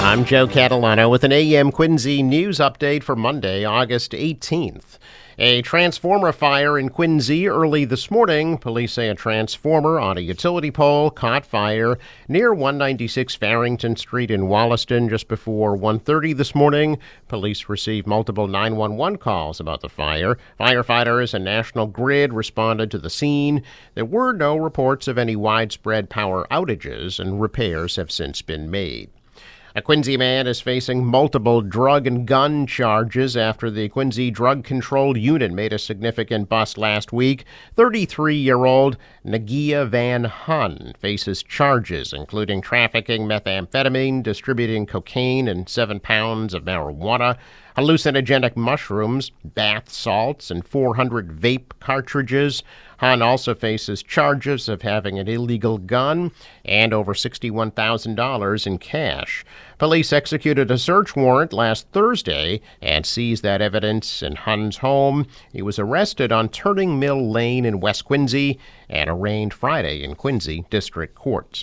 I'm Joe Catalano with an AM Quincy news update for Monday, August 18th. A transformer fire in Quincy early this morning. Police say a transformer on a utility pole caught fire near 196 Farrington Street in Wollaston just before 1:30 this morning. Police received multiple 911 calls about the fire. Firefighters and National Grid responded to the scene. There were no reports of any widespread power outages, and repairs have since been made. A Quincy man is facing multiple drug and gun charges after the Quincy Drug Control Unit made a significant bust last week. 33-year-old Nagia Van Hun faces charges including trafficking methamphetamine, distributing cocaine and 7 pounds of marijuana, hallucinogenic mushrooms, bath salts, and 400 vape cartridges. Hun also faces charges of having an illegal gun and over $61,000 in cash. Police executed a search warrant last Thursday and seized that evidence in Hun's home. He was arrested on Turning Mill Lane in West Quincy and arraigned Friday in Quincy District Court.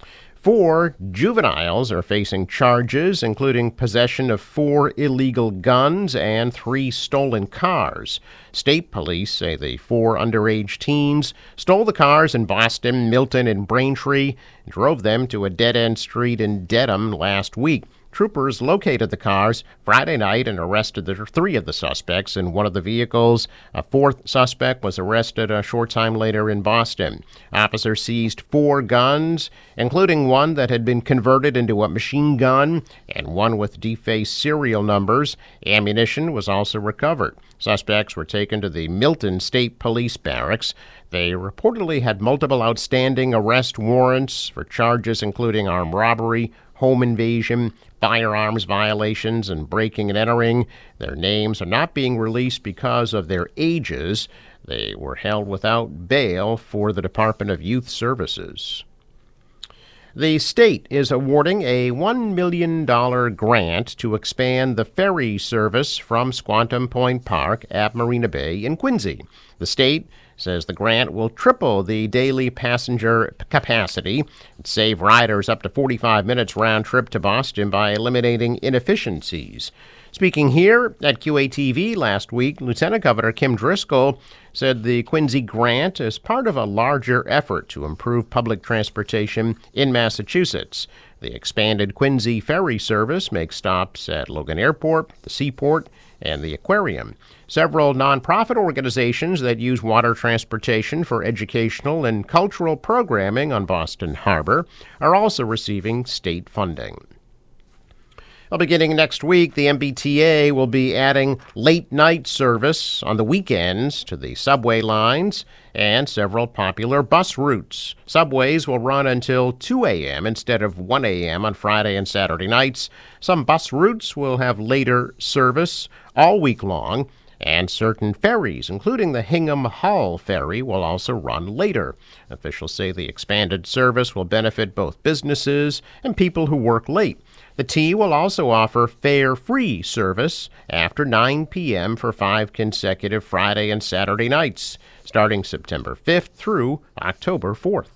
4 juveniles are facing charges, including possession of 4 illegal guns and 3 stolen cars. State police say the 4 underage teens stole the cars in Boston, Milton, and Braintree and drove them to a dead-end street in Dedham last week. Troopers located the cars Friday night and arrested 3 of the suspects in one of the vehicles. A 4th suspect was arrested a short time later in Boston. Officers seized 4 guns, including one that had been converted into a machine gun and one with defaced serial numbers. Ammunition was also recovered. Suspects were taken to the Milton State Police Barracks. They reportedly had multiple outstanding arrest warrants for charges including armed robbery, home invasion, firearms violations, and breaking and entering. Their names are not being released because of their ages. They were held without bail for the Department of Youth Services. The state is awarding a $1 million grant to expand the ferry service from Squantum Point Park at Marina Bay in Quincy. The state says the grant will triple the daily passenger capacity and save riders up to 45 minutes round trip to Boston by eliminating inefficiencies. Speaking here at QATV last week, Lieutenant Governor Kim Driscoll said the Quincy grant is part of a larger effort to improve public transportation in Massachusetts. The expanded Quincy ferry service makes stops at Logan Airport, the Seaport, and the Aquarium. Several nonprofit organizations that use water transportation for educational and cultural programming on Boston Harbor are also receiving state funding. Well, beginning next week, the MBTA will be adding late-night service on the weekends to the subway lines and several popular bus routes. Subways will run until 2 a.m. instead of 1 a.m. on Friday and Saturday nights. Some bus routes will have later service all week long, and certain ferries, including the Hingham Hull ferry, will also run later. Officials say the expanded service will benefit both businesses and people who work late. The T will also offer fare-free service after 9 p.m. for 5 consecutive Friday and Saturday nights, starting September 5th through October 4th.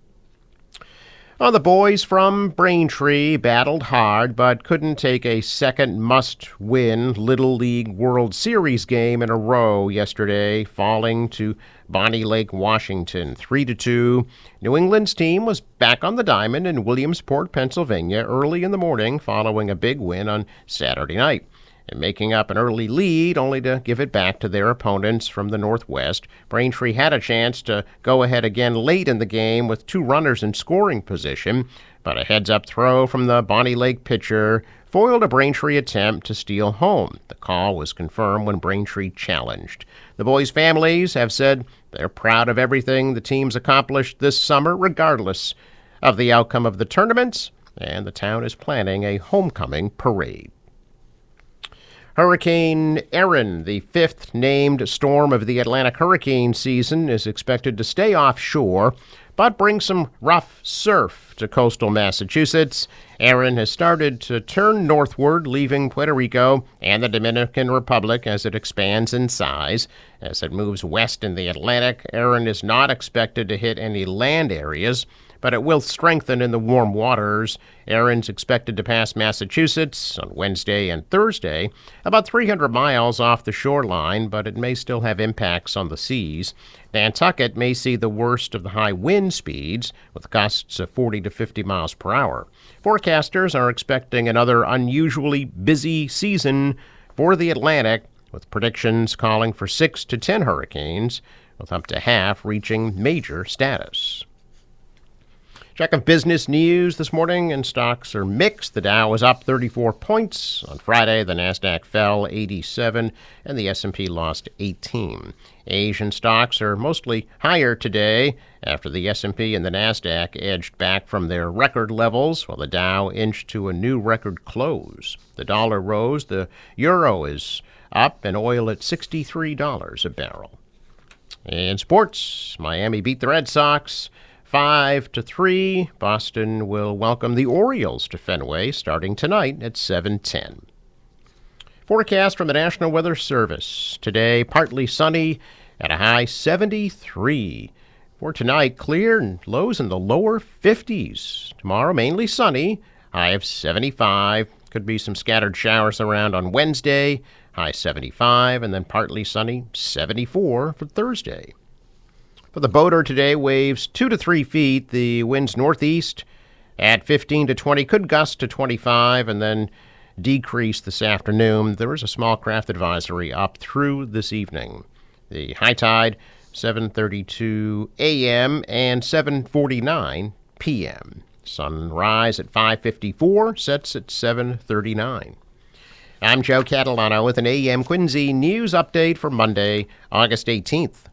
The boys from Braintree battled hard but couldn't take a second must-win Little League World Series game in a row yesterday, falling to Bonnie Lake, Washington, 3-2. New England's team was back on the diamond in Williamsport, Pennsylvania, early in the morning following a big win on Saturday night, and making up an early lead only to give it back to their opponents from the Northwest. Braintree had a chance to go ahead again late in the game with 2 runners in scoring position, but a heads-up throw from the Bonnie Lake pitcher foiled a Braintree attempt to steal home. The call was confirmed when Braintree challenged. The boys' families have said they're proud of everything the team's accomplished this summer, regardless of the outcome of the tournaments, and the town is planning a homecoming parade. Hurricane Erin, the 5th named storm of the Atlantic hurricane season, is expected to stay offshore, but bring some rough surf off to coastal Massachusetts. Erin has started to turn northward, leaving Puerto Rico and the Dominican Republic as it expands in size. As it moves west in the Atlantic, Erin is not expected to hit any land areas, but it will strengthen in the warm waters. Erin's expected to pass Massachusetts on Wednesday and Thursday, about 300 miles off the shoreline, but it may still have impacts on the seas. Nantucket may see the worst of the high wind speeds, with gusts of 40 to 50 miles per hour. Forecasters are expecting another unusually busy season for the Atlantic, with predictions calling for 6 to 10 hurricanes, with up to half reaching major status. Check of business news this morning, and stocks are mixed. The Dow was up 34 points. On Friday, the Nasdaq fell 87, and the S&P lost 18. Asian stocks are mostly higher today after the S&P and the Nasdaq edged back from their record levels, while the Dow inched to a new record close. The dollar rose, the euro is up, and oil at $63 a barrel. In sports, Miami beat the Red Sox 5-3. Boston will welcome the Orioles to Fenway starting tonight at 7:10. Forecast from the National Weather Service. Today, partly sunny at a high 73. For tonight, clear and lows in the lower 50s. Tomorrow, mainly sunny, high of 75. Could be some scattered showers around on Wednesday, high 75, and then partly sunny, 74 for Thursday. For the boater today, waves 2 to 3 feet. The winds northeast at 15 to 20, could gust to 25, and then decrease this afternoon. There is a small craft advisory up through this evening. The high tide, 7:32 a.m. and 7:49 p.m. Sunrise at 5:54, sets at 7:39. I'm Joe Catalano with an AM Quincy news update for Monday, August 18th.